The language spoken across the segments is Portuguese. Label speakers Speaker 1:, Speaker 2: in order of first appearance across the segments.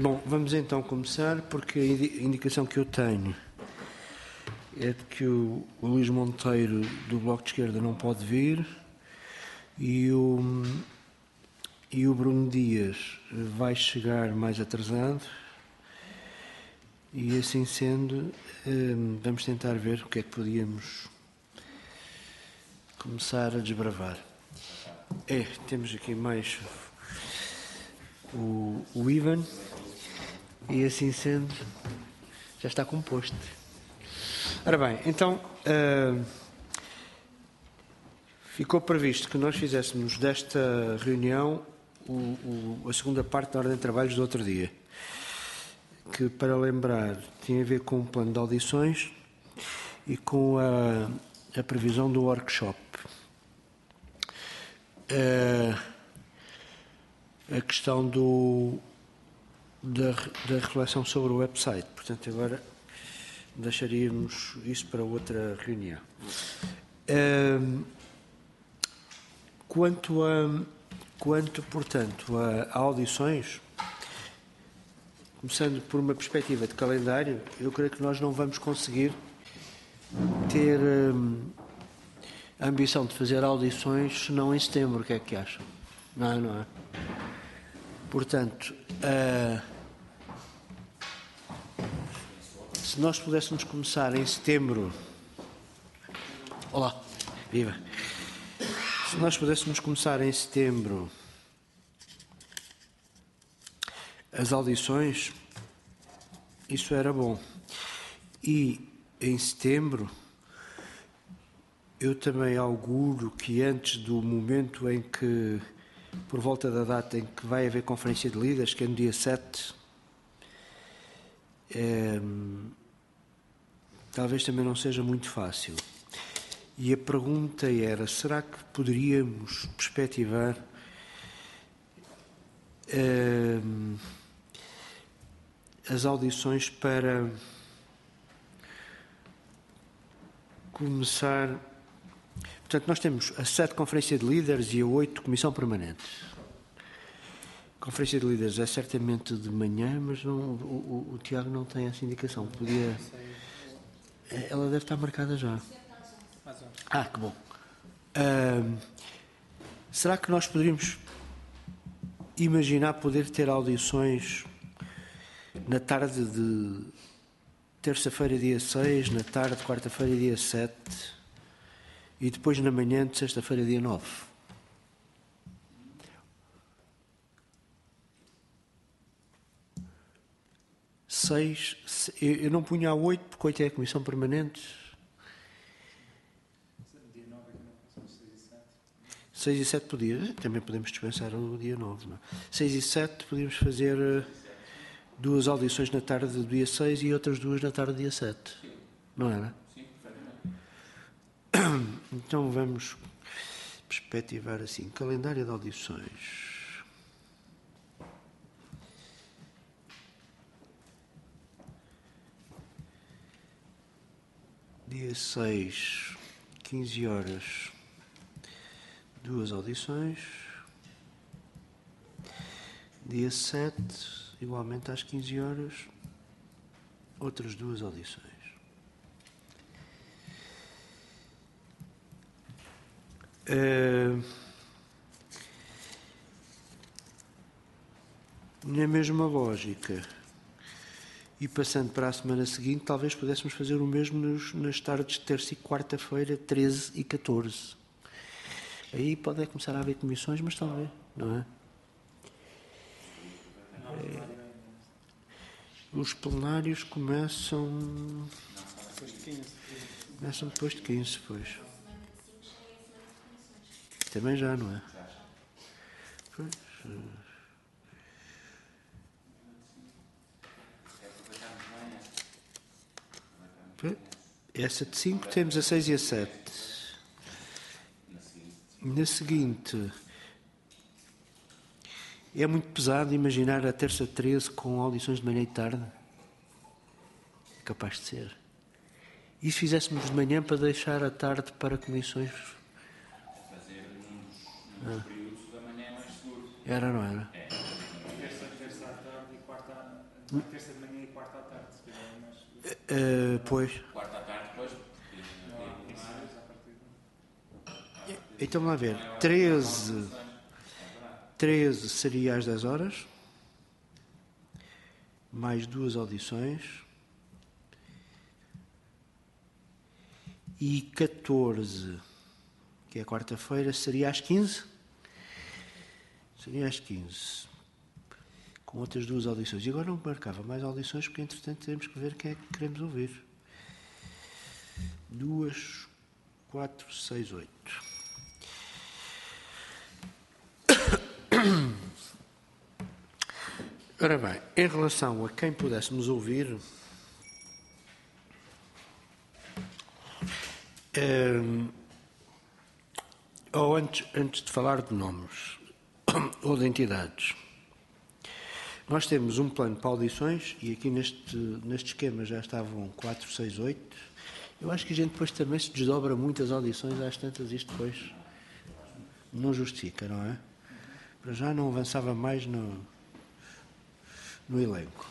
Speaker 1: Bom, vamos então começar, porque a indicação que eu tenho é de que o Luís Monteiro, do Bloco de Esquerda, não pode vir e o Bruno Dias vai chegar mais atrasado e, assim sendo, vamos tentar ver o que é que podíamos começar a desbravar. Temos aqui mais o Ivan e, assim sendo, já está composto. Ora bem, então ficou previsto que nós fizéssemos desta reunião a segunda parte da ordem de trabalhos do outro dia, que, para lembrar, tinha a ver com o plano de audições e com a previsão do workshop. A questão da reflexão sobre o website. Portanto, agora deixaríamos isso para outra reunião. Quanto, portanto, a audições, começando por uma perspectiva de calendário, eu creio que nós não vamos conseguir ter a ambição de fazer audições senão em setembro. O que é que acham? Não é? Portanto, se nós pudéssemos começar em setembro... Olá, viva! Se nós pudéssemos começar em setembro as audições, isso era bom. E em setembro, eu também auguro que antes do momento em que, por volta da data em que vai haver conferência de líderes, que é no dia 7, talvez também não seja muito fácil. E a pergunta era, será que poderíamos perspectivar as audições para começar... Portanto, nós temos a 7 conferência de líderes e a 8 comissão permanente. A conferência de líderes é certamente de manhã, mas não, o Tiago não tem essa indicação. Podia... Ela deve estar marcada já. Que bom. Será que nós poderíamos imaginar poder ter audições na tarde de terça-feira, dia 6, na tarde de quarta-feira, dia 7 e depois na manhã de sexta-feira, dia 9? Eu não punha a 8, porque 8 é a comissão permanente. 6 e 7 podia. Também podemos dispensar o dia 9. Não? 6 e 7 podíamos fazer 2 audições na tarde do dia 6 e outras 2 na tarde do dia 7. Não era?
Speaker 2: Sim, perfeitamente.
Speaker 1: Então vamos perspectivar assim. Calendário de audições. Dia 6, 15 horas, 2 audições. Dia 7, igualmente às 15 horas, outras 2 audições. Na mesma lógica, e passando para a semana seguinte, talvez pudéssemos fazer o mesmo nas tardes de terça e quarta-feira, 13 e 14. Aí pode começar a haver comissões, mas talvez, não é? Os plenários começam depois de 15, pois. Também já, não é? Pois. Essa de 5 temos a 6 e a 7. Na seguinte, é muito pesado imaginar a terça 13 com audições de manhã e tarde? É capaz de ser. E se fizéssemos de manhã para deixar a tarde para comissões?
Speaker 2: Fazer nos períodos da manhã é mais seguro.
Speaker 1: Era, não era?
Speaker 3: Terça à tarde e quarta na terça de manhã e quarta à tarde, se calhar, mas...
Speaker 1: Pois.
Speaker 2: Quarta à tarde, depois.
Speaker 3: Não há funcionários à partida.
Speaker 1: Então, vamos lá ver. 13 seria às 10 horas. Mais 2 audições. E 14, que é quarta-feira, seria às 15? Seria às 15. Com outras 2 audições. E agora não marcava mais audições, porque entretanto temos que ver quem é que queremos ouvir. 2, 4, 6, 8. Ora bem, em relação a quem pudéssemos ouvir, ou antes de falar de nomes ou de entidades, nós temos um plano para audições e aqui neste esquema já estavam 4, 6, 8. Eu acho que a gente depois também se desdobra muitas audições, às tantas isto depois não justifica, não é? Para já não avançava mais no elenco.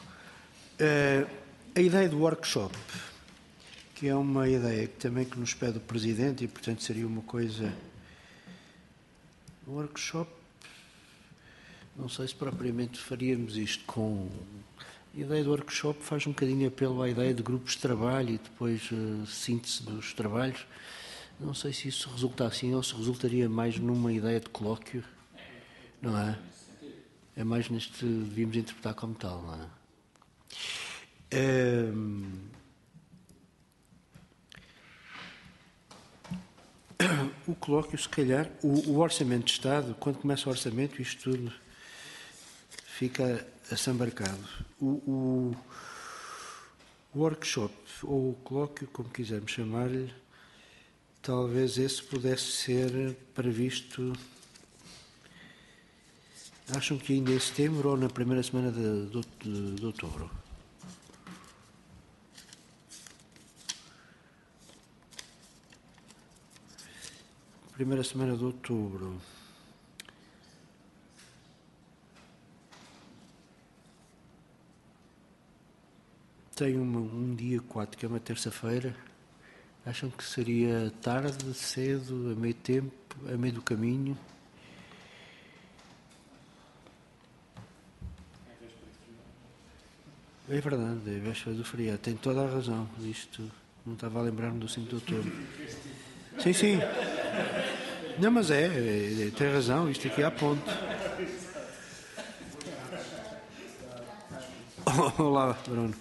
Speaker 1: A ideia do workshop, que é uma ideia que também que nos pede o Presidente e, portanto, seria uma coisa... Workshop, não sei se propriamente faríamos isto com... A ideia do workshop faz um bocadinho apelo à ideia de grupos de trabalho e depois síntese dos trabalhos. Não sei se isso resulta assim ou se resultaria mais numa ideia de colóquio, não é? É mais neste... devíamos interpretar como tal, não é? O colóquio, se calhar, o Orçamento de Estado, quando começa o Orçamento, isto tudo fica assambarcado. O workshop, ou o colóquio, como quisermos chamar-lhe, talvez esse pudesse ser previsto, acham que ainda em setembro ou na primeira semana de outubro? Primeira semana de outubro. Tem um dia 4, que é uma terça-feira. Acham que seria tarde, cedo, a meio tempo, a meio do caminho? É verdade, é véspera do feriado. Tem toda a razão. Isto não estava a lembrar-me do 5 de outubro. Sim, sim. Não, mas tem razão, isto aqui há ponto. Olá, Bruno.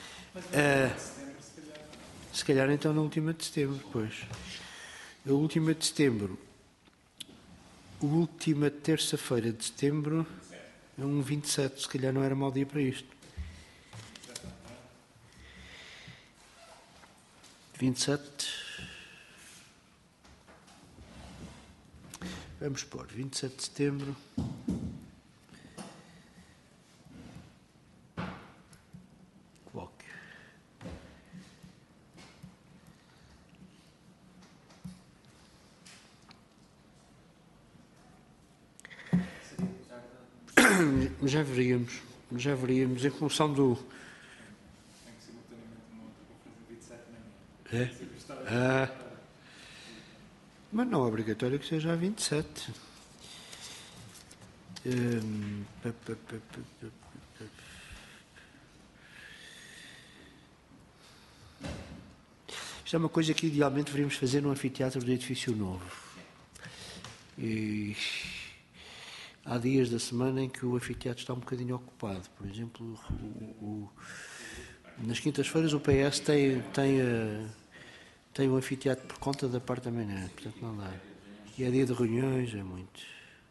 Speaker 1: Se calhar então na última de setembro, pois. A última de setembro, a última terça-feira de setembro, é um 27, se calhar não era mau dia para isto. 27... Vamos pôr 27 de setembro. Colóquio. Já veríamos em função do...
Speaker 3: Tem que simultaneamente uma outra conferência de 27 de manhã.
Speaker 1: É? Mas não é obrigatório que seja a 27. Isto é uma coisa que idealmente deveríamos fazer no anfiteatro do edifício novo. E há dias da semana em que o anfiteatro está um bocadinho ocupado. Por exemplo, nas quintas-feiras o PS tem o anfiteatro por conta da parte da manhã, portanto não dá. E é dia de reuniões, é muito.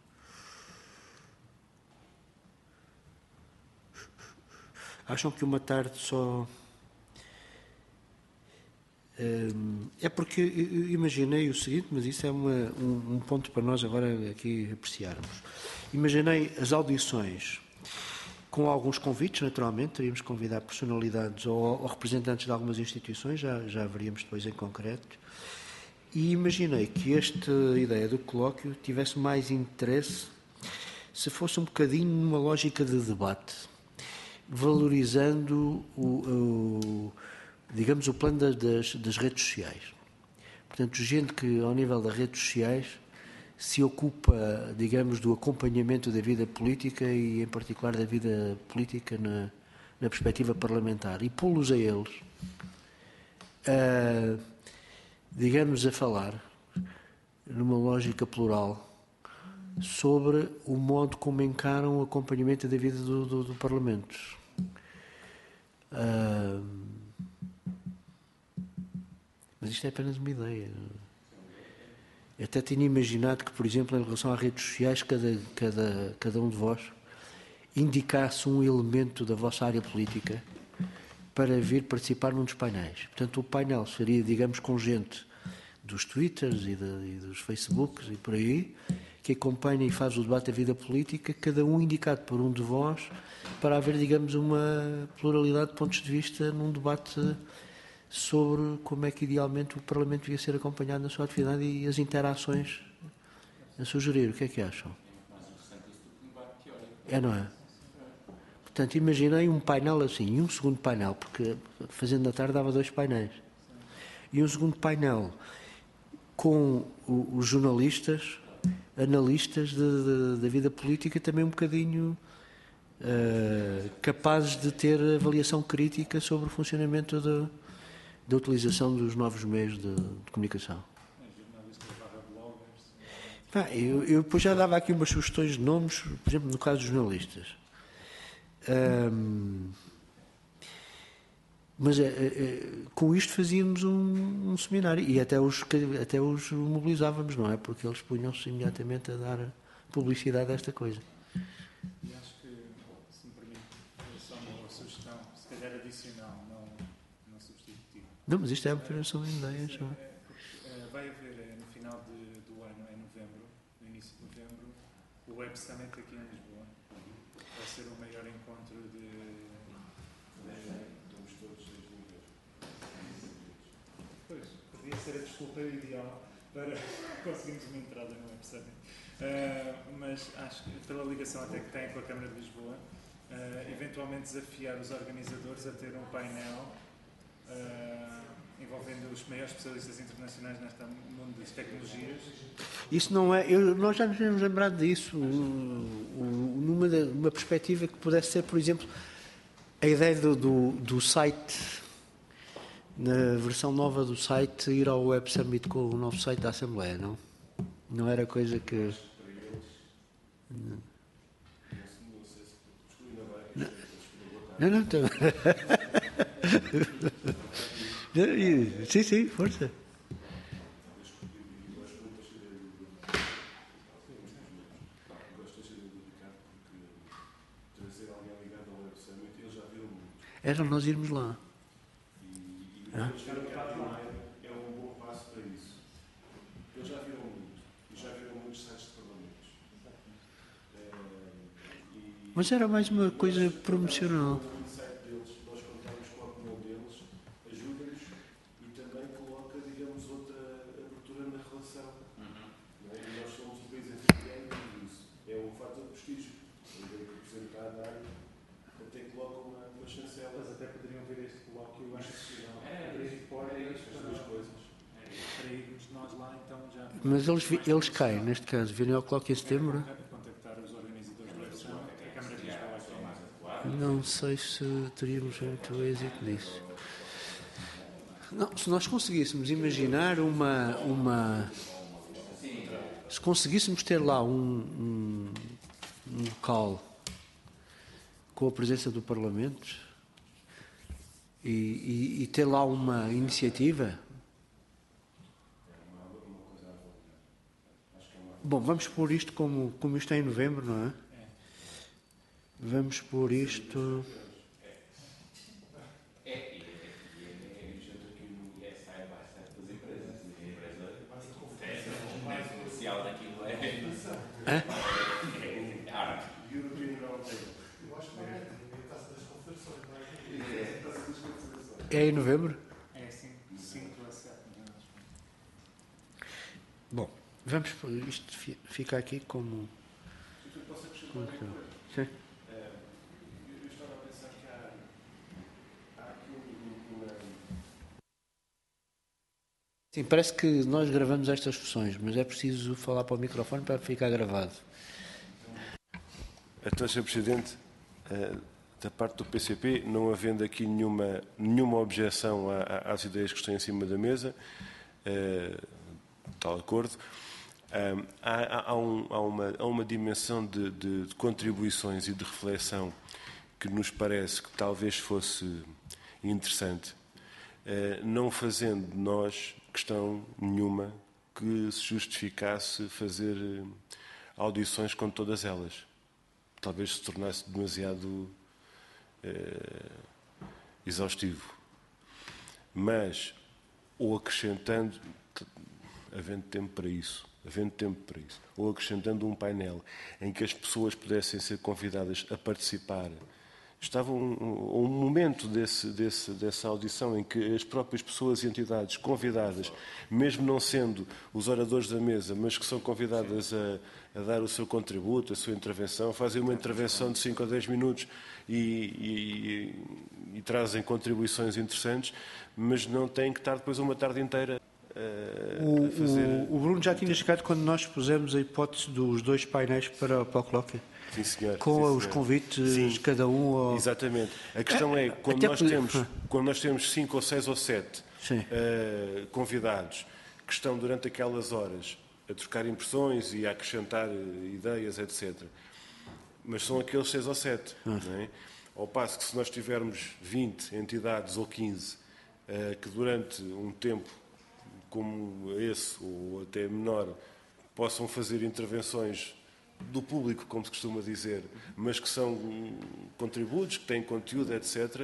Speaker 1: Acham que uma tarde só... É porque eu imaginei o seguinte, mas isso é um ponto para nós agora aqui apreciarmos. Imaginei as audições com alguns convites, naturalmente, teríamos que convidar personalidades ou representantes de algumas instituições, já veríamos depois em concreto, e imaginei que esta ideia do colóquio tivesse mais interesse se fosse um bocadinho numa lógica de debate. valorizando digamos, o plano das redes sociais. Portanto, gente que, ao nível das redes sociais, se ocupa, digamos, do acompanhamento da vida política e, em particular, da vida política na perspectiva parlamentar. E pô-los a eles, digamos, a falar, numa lógica plural, sobre o modo como encaram o acompanhamento da vida do Parlamento. Mas isto é apenas uma ideia. Eu até tinha imaginado que, por exemplo, em relação às redes sociais, cada um de vós indicasse um elemento da vossa área política para vir participar num dos painéis. Portanto, o painel seria, digamos, com gente dos Twitters e dos Facebooks e por aí, que acompanha e faz o debate da vida política, cada um indicado por um de vós, para haver, digamos, uma pluralidade de pontos de vista num debate sobre como é que idealmente o Parlamento devia ser acompanhado na sua atividade e as interações a sugerir. O que é que acham? É, não é? Portanto, imaginei um painel assim, e um segundo painel, porque fazendo da tarde dava 2 painéis, e um segundo painel com os jornalistas, analistas da vida política, também um bocadinho capazes de ter avaliação crítica sobre o funcionamento da utilização dos novos meios de comunicação. Eu depois já dava aqui umas sugestões de nomes, por exemplo, no caso dos jornalistas. Mas com isto fazíamos um seminário e até os mobilizávamos, não é? Porque eles punham-se imediatamente a dar publicidade a esta coisa.
Speaker 3: E acho que, se me permite, só uma sugestão, se calhar adicional, não substitutiva.
Speaker 1: Não, mas isto é apenas só ideias.
Speaker 3: Vai haver no final do ano, em novembro, no início de novembro, o Web Summit aqui em Lisboa. Vai ser o maior encontro
Speaker 2: Estamos todos desenvolver.
Speaker 3: Pois, podia ser a desculpa ideal para conseguirmos uma entrada no Web Summit. Mas acho que, pela ligação até que tem com a Câmara de Lisboa, eventualmente desafiar os organizadores a ter um painel envolvendo os maiores especialistas internacionais neste mundo das tecnologias.
Speaker 1: Isso não é. Nós já nos temos lembrado disso, numa perspectiva que pudesse ser, por exemplo, a ideia do site, na versão nova do site, ir ao Web Summit com o novo site da Assembleia, não? Não era coisa que. Não. Sim, força. Era nós irmos lá.
Speaker 2: É um bom passo para isso. Eles já viram muito. E já viram muitos sites de parlamentos.
Speaker 1: Mas era mais uma coisa promocional.
Speaker 2: O site deles, nós contamos com a opinião deles, ajuda-nos e também coloca, digamos, outra abertura na relação. Não é? E nós somos um país anfitrião e isso é um fator de prestígio. A ideia que o Presidente está a dar até coloca uma chancela.
Speaker 3: Eles até poderiam ver este colóquio antes de
Speaker 2: As duas coisas.
Speaker 3: para irmos nós lá, então já.
Speaker 1: Mas eles caem, neste caso, virem ao coloque em setembro.
Speaker 3: Contactar os organizadores do Web Summit, a Câmara de Lisboa.
Speaker 1: Não sei se teríamos muito êxito nisso. Não, se nós conseguíssemos imaginar se conseguíssemos ter lá um local com a presença do Parlamento e ter lá uma iniciativa. Bom, vamos pôr isto como isto é em novembro, não é? Vamos pôr isto. É em novembro?
Speaker 3: É assim, 5 a 7 milhões.
Speaker 1: Bom, vamos pôr isto fica aqui como.
Speaker 2: Posso acrescentar
Speaker 1: Sim.
Speaker 2: Eu estava a pensar que
Speaker 1: Sim, parece que nós gravamos estas sessões, mas é preciso falar para o microfone para ficar gravado.
Speaker 2: Então, Sr. Presidente, da parte do PCP, não havendo aqui nenhuma objeção às ideias que estão em cima da mesa, tal acordo, há uma dimensão de contribuições e de reflexão que nos parece que talvez fosse interessante, não fazendo nós questão nenhuma que se justificasse fazer audições com todas elas. Talvez se tornasse demasiado exaustivo. Mas, ou acrescentando, havendo tempo para isso, ou acrescentando um painel em que as pessoas pudessem ser convidadas a participar. Estava um momento dessa audição em que as próprias pessoas e entidades convidadas, mesmo não sendo os oradores da mesa, mas que são convidadas a dar o seu contributo, a sua intervenção, fazem uma intervenção de 5 ou 10 minutos e trazem contribuições interessantes, mas não têm que estar depois uma tarde inteira a fazer...
Speaker 1: O Bruno já tinha chegado quando nós pusemos a hipótese dos 2 painéis para o colóquio.
Speaker 2: Sim, senhor.
Speaker 1: Com os convites, sim, cada um... Ou...
Speaker 2: Exatamente. A questão é, quando nós temos 5 ou 6 ou 7 convidados que estão durante aquelas horas a trocar impressões e a acrescentar ideias, etc. Mas são aqueles 6 ou 7. Não é? Ao passo que se nós tivermos 20 entidades ou 15 que durante um tempo como esse, ou até menor, possam fazer intervenções do público, como se costuma dizer, mas que são contributos, que têm conteúdo, etc.,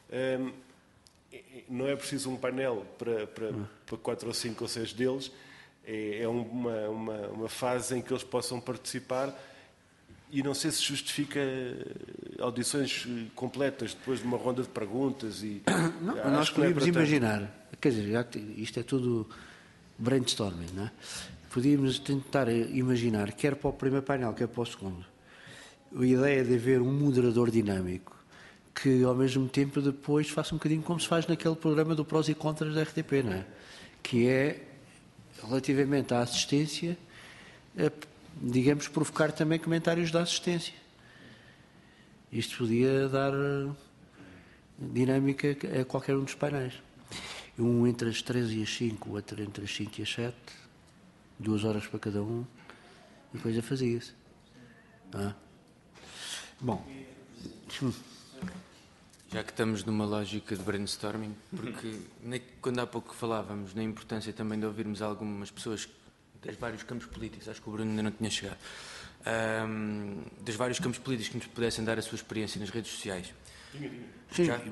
Speaker 2: não é preciso um painel para 4 ou 5 ou 6 deles, é uma fase em que eles possam participar e não sei se justifica audições completas depois de uma ronda de perguntas.
Speaker 1: Não, nós podíamos imaginar, quer dizer, isto é tudo brainstorming, não é? Podíamos tentar imaginar, quer para o primeiro painel, quer para o segundo, a ideia de haver um moderador dinâmico que, ao mesmo tempo, depois faça um bocadinho como se faz naquele programa do prós e contras da RTP, não é? Que é, relativamente à assistência, digamos, provocar também comentários da assistência. Isto podia dar dinâmica a qualquer um dos painéis. Um entre as 13 e as 5, o outro entre as 5 e as 7, 2 horas para cada um, e depois fazia-se. Bom.
Speaker 4: Já que estamos numa lógica de brainstorming, porque quando há pouco falávamos na importância também de ouvirmos algumas pessoas dos vários campos políticos, acho que o Bruno ainda não tinha chegado, dos vários campos políticos que nos pudessem dar a sua experiência nas redes sociais.
Speaker 1: Sim,
Speaker 4: já?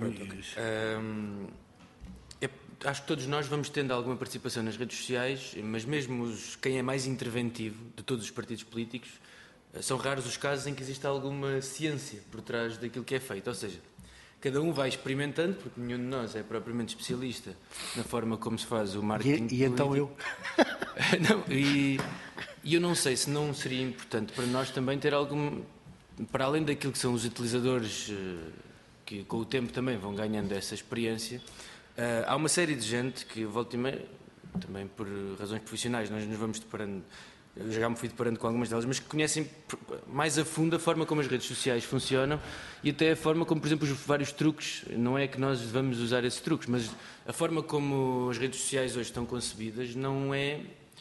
Speaker 4: Acho que todos nós vamos tendo alguma participação nas redes sociais, mas mesmo quem é mais interventivo de todos os partidos políticos, são raros os casos em que existe alguma ciência por trás daquilo que é feito. Ou seja, cada um vai experimentando, porque nenhum de nós é propriamente especialista na forma como se faz o marketing político.
Speaker 1: Então eu?
Speaker 4: Não, e eu não sei se não seria importante para nós também ter algum... Para além daquilo que são os utilizadores que com o tempo também vão ganhando essa experiência, há uma série de gente que, volta e meia, também por razões profissionais, nós nos vamos deparando, eu já me fui deparando com algumas delas, mas que conhecem mais a fundo a forma como as redes sociais funcionam e até a forma como, por exemplo, os vários truques, não é que nós vamos usar esses truques, mas a forma como as redes sociais hoje estão concebidas não é...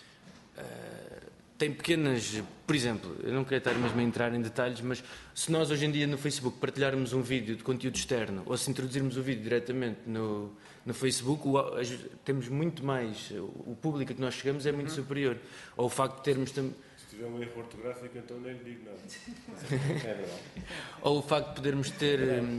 Speaker 4: tem pequenas... Por exemplo, eu não queria estar mesmo a entrar em detalhes, mas se nós hoje em dia no Facebook partilharmos um vídeo de conteúdo externo ou se introduzirmos o vídeo diretamente no Facebook, temos muito mais... O público a que nós chegamos é muito superior. Ou o facto de termos...
Speaker 2: Se tiver um erro ortográfico, então nem lhe digo nada. É verdade.
Speaker 4: Ou o facto de podermos ter...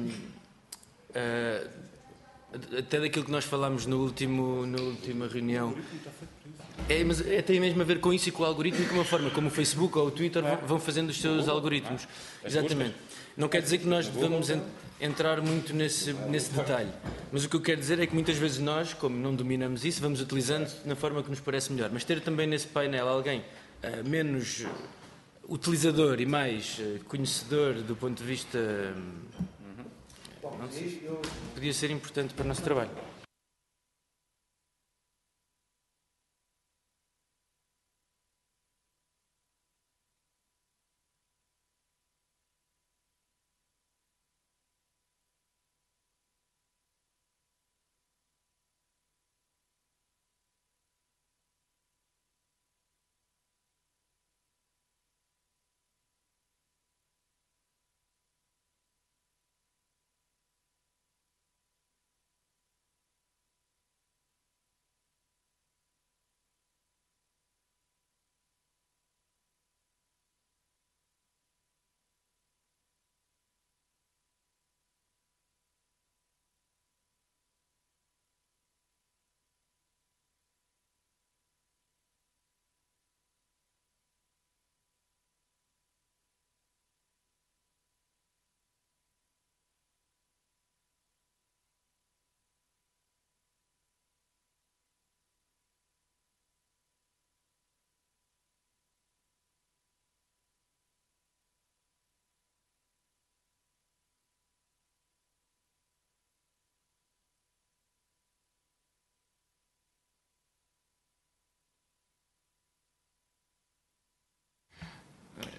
Speaker 4: até daquilo que nós falámos na última reunião... Mas tem mesmo a ver com isso e com o algoritmo e com a forma como o Facebook ou o Twitter vão fazendo os seus algoritmos. Exatamente. Não quer dizer que nós devamos entrar muito nesse detalhe, mas o que eu quero dizer é que muitas vezes nós, como não dominamos isso, vamos utilizando na forma que nos parece melhor. Mas ter também nesse painel alguém menos utilizador e mais conhecedor do ponto de vista... não sei, podia ser importante para o nosso trabalho.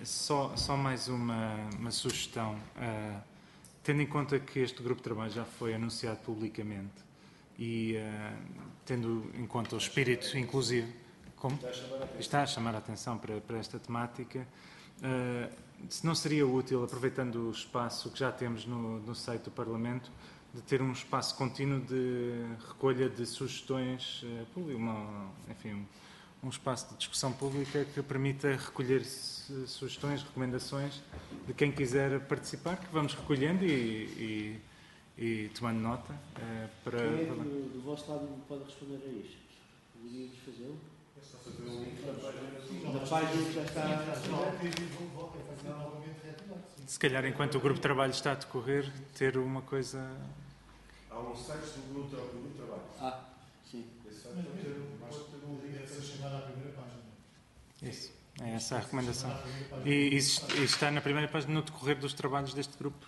Speaker 3: Só mais uma sugestão. Tendo em conta que este grupo de trabalho já foi anunciado publicamente e tendo em conta o espírito inclusivo, como está a chamar a atenção para esta temática, se não seria útil, aproveitando o espaço que já temos no site do Parlamento, de ter um espaço contínuo de recolha de sugestões públicas, enfim, um espaço de discussão pública que permita recolher sugestões, recomendações de quem quiser participar, que vamos recolhendo e tomando nota.
Speaker 1: Quem é que do vosso lado pode responder a isto? Poderíamos fazê-lo?
Speaker 2: É só fazer um link na página.
Speaker 1: Na página que já está.
Speaker 3: Se calhar, enquanto o grupo de trabalho está a decorrer, ter uma coisa...
Speaker 2: Há um site do grupo de trabalho.
Speaker 1: Sim.
Speaker 2: Esse site pode ter um link.
Speaker 3: Isso, é essa a recomendação. E está na primeira página no decorrer dos trabalhos deste grupo.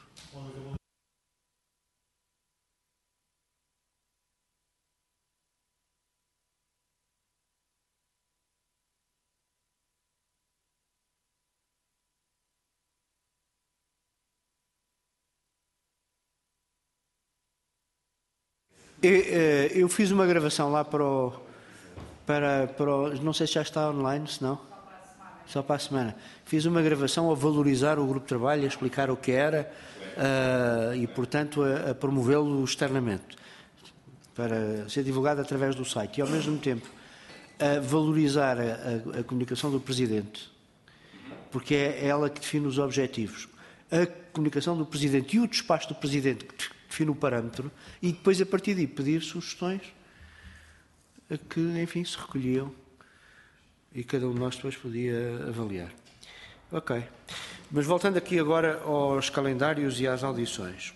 Speaker 1: Eu fiz uma gravação lá para o. Não sei se já está online, se não. Só para a semana. Fiz uma gravação a valorizar o grupo de trabalho, a explicar o que era e, portanto, a promovê-lo externamente, para ser divulgado através do site. E, ao mesmo tempo, a valorizar a comunicação do Presidente, porque é ela que define os objetivos. A comunicação do Presidente e o despacho do Presidente que define o parâmetro, e depois, a partir daí, pedir sugestões que, enfim, se recolhiam e cada um de nós depois podia avaliar. Ok. Mas voltando aqui agora aos calendários e às audições.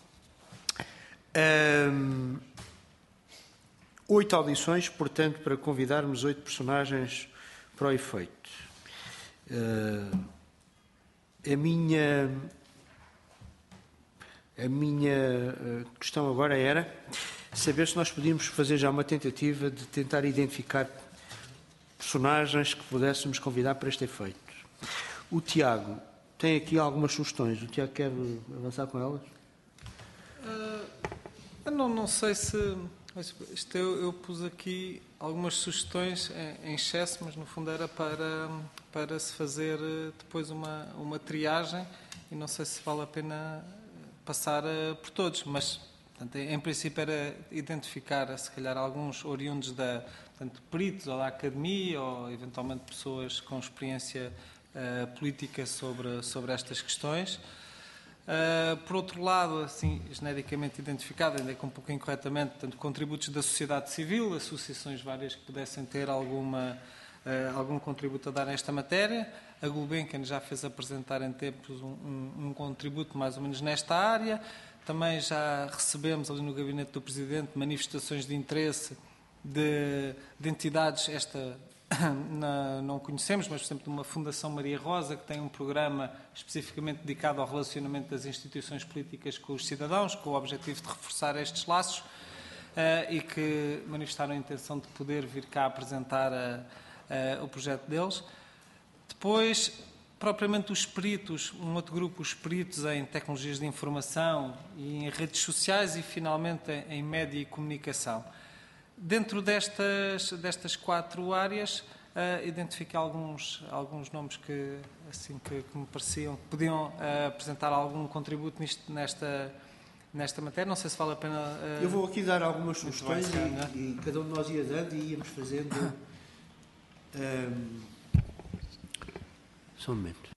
Speaker 1: 8 audições, portanto, para convidarmos 8 personagens para o efeito. A minha questão agora era saber se nós podíamos fazer já uma tentativa de tentar identificar personagens que pudéssemos convidar para este efeito. O Tiago tem aqui algumas sugestões. O Tiago quer avançar com elas?
Speaker 5: Não sei se... eu pus aqui algumas sugestões em excesso, mas no fundo era para se fazer depois uma triagem e não sei se vale a pena passar por todos, mas portanto, em princípio era identificar se calhar alguns oriundos portanto, peritos ou da academia ou eventualmente pessoas com experiência política sobre estas questões. Por outro lado, assim, genericamente identificado, ainda que um pouco incorretamente, portanto, contributos da sociedade civil, associações várias que pudessem ter algum contributo a dar nesta matéria. A Gulbenkian já fez apresentar em tempos um contributo mais ou menos nesta área. Também já recebemos ali no gabinete do Presidente manifestações de interesse de entidades, não conhecemos, mas, por exemplo, de uma Fundação Maria Rosa, que tem um programa especificamente dedicado ao relacionamento das instituições políticas com os cidadãos, com o objetivo de reforçar estes laços, e que manifestaram a intenção de poder vir cá apresentar o projeto deles. Depois, propriamente os peritos, um outro grupo, os peritos em tecnologias de informação e em redes sociais e, finalmente, em média e comunicação. Dentro destas 4 áreas, identifiquei alguns nomes que me pareciam que podiam apresentar algum contributo nesta matéria. Não sei se vale a pena...
Speaker 1: Eu vou aqui dar algumas sugestões e cada um de nós ia dando e íamos fazendo... Só um momento.